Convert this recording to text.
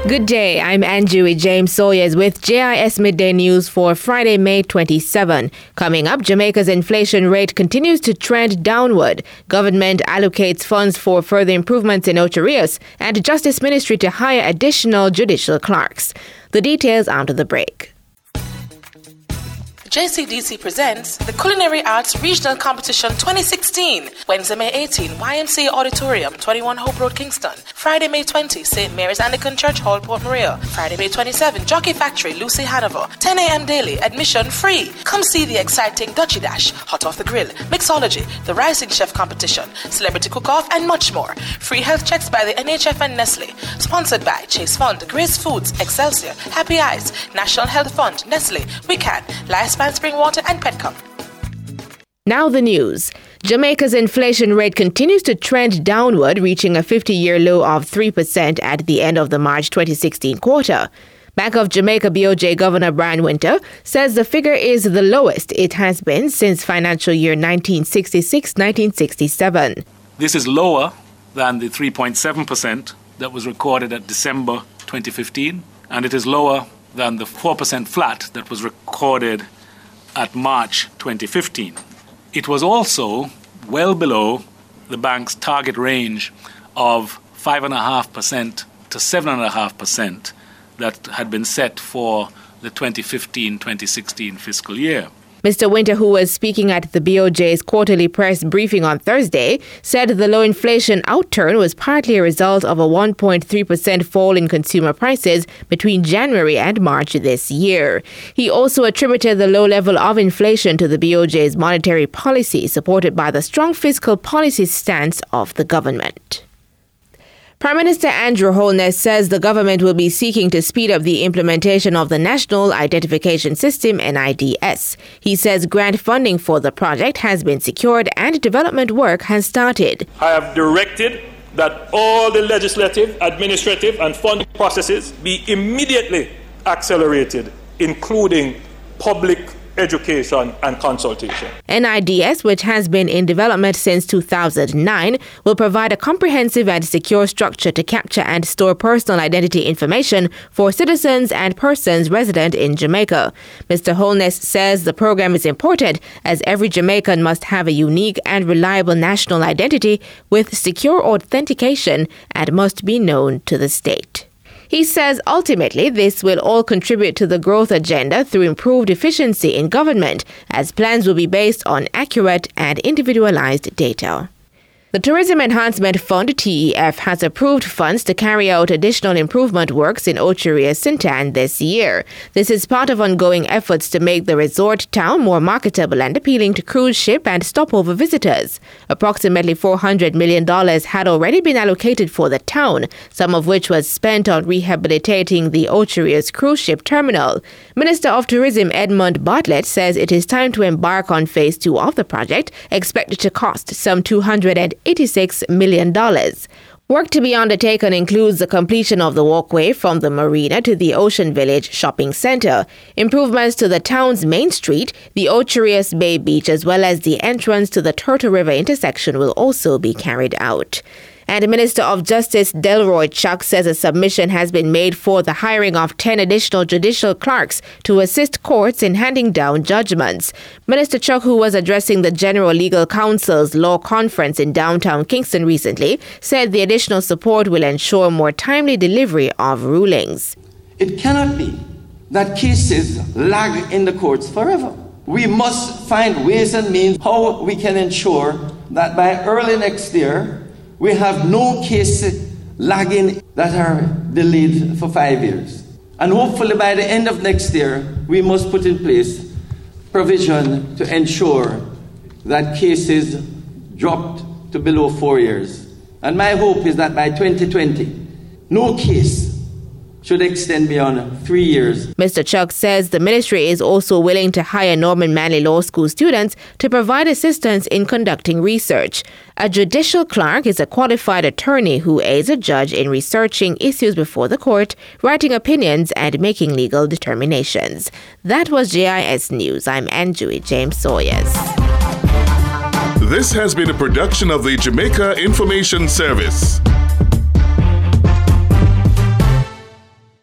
Good day, I'm Anjui James Sawyers with JIS Midday News for Friday, May 27. Coming up, Jamaica's inflation rate continues to trend downward. Government allocates funds for further improvements in Ocho Rios, and Justice Ministry to hire additional judicial clerks. The details after the break. JCDC presents the Culinary Arts Regional Competition 2016, Wednesday, May 18, YMCA Auditorium, 21 Hope Road, Kingston. Friday, May 20, St. Mary's Anglican Church Hall, Port Maria. Friday, May 27, Jockey Factory, Lucy Hanover. 10 a.m. daily, admission free. Come see the exciting Dutchy Dash, Hot Off the Grill, Mixology, the Rising Chef Competition, Celebrity Cook-Off, and much more. Free health checks by the NHF and Nestle. Sponsored by Chase Fund, Grace Foods, Excelsior, Happy Eyes, National Health Fund, Nestle, We Can, Lifespan Spring Water, and Petcom. Now the news. Jamaica's inflation rate continues to trend downward, reaching a 50-year low of 3% at the end of the March 2016 quarter. Bank of Jamaica BOJ Governor Brian Winter says the figure is the lowest it has been since financial year 1966-1967. This is lower than the 3.7% that was recorded at December 2015, and it is lower than the 4% flat that was recorded at March 2015. It was also well below the bank's target range of 5.5% to 7.5% that had been set for the 2015-2016 fiscal year. Mr. Winter, who was speaking at the BOJ's quarterly press briefing on Thursday, said the low inflation outturn was partly a result of a 1.3% fall in consumer prices between January and March this year. He also attributed the low level of inflation to the BOJ's monetary policy, supported by the strong fiscal policy stance of the government. Prime Minister Andrew Holness says the government will be seeking to speed up the implementation of the National Identification System, NIDS. He says grant funding for the project has been secured and development work has started. I have directed that all the legislative, administrative and funding processes be immediately accelerated, including public education and consultation. NIDS, which has been in development since 2009, will provide a comprehensive and secure structure to capture and store personal identity information for citizens and persons resident in Jamaica. Mr. Holness says the program is important as every Jamaican must have a unique and reliable national identity with secure authentication and must be known to the state. He says ultimately this will all contribute to the growth agenda through improved efficiency in government, as plans will be based on accurate and individualized data. The Tourism Enhancement Fund, TEF, has approved funds to carry out additional improvement works in Ocho Rios, Sintan this year. This is part of ongoing efforts to make the resort town more marketable and appealing to cruise ship and stopover visitors. Approximately $400 million had already been allocated for the town, some of which was spent on rehabilitating the Ocho Rios cruise ship terminal. Minister of Tourism Edmund Bartlett says it is time to embark on phase 2 of the project, expected to cost some $286 million. Work to be undertaken includes the completion of the walkway from the marina to the Ocean Village shopping center, improvements to the town's main street, the Ocho Rios Bay Beach, as well as the entrance to the Turtle River intersection will also be carried out. And Minister of Justice Delroy Chuck says a submission has been made for the hiring of 10 additional judicial clerks to assist courts in handing down judgments. Minister Chuck, who was addressing the General Legal Counsel's law conference in downtown Kingston recently, said the additional support will ensure more timely delivery of rulings. It cannot be that cases lag in the courts forever. We must find ways and means how we can ensure that by early next year, we have no cases lagging that are delayed for 5 years. And hopefully by the end of next year, we must put in place provision to ensure that cases dropped to below 4 years. And my hope is that by 2020, no case should extend beyond 3 years. Mr. Chuck says the ministry is also willing to hire Norman Manley Law School students to provide assistance in conducting research. A judicial clerk is a qualified attorney who aids a judge in researching issues before the court, writing opinions, and making legal determinations. That was JIS News. I'm Anjui James Sawyers. This has been a production of the Jamaica Information Service.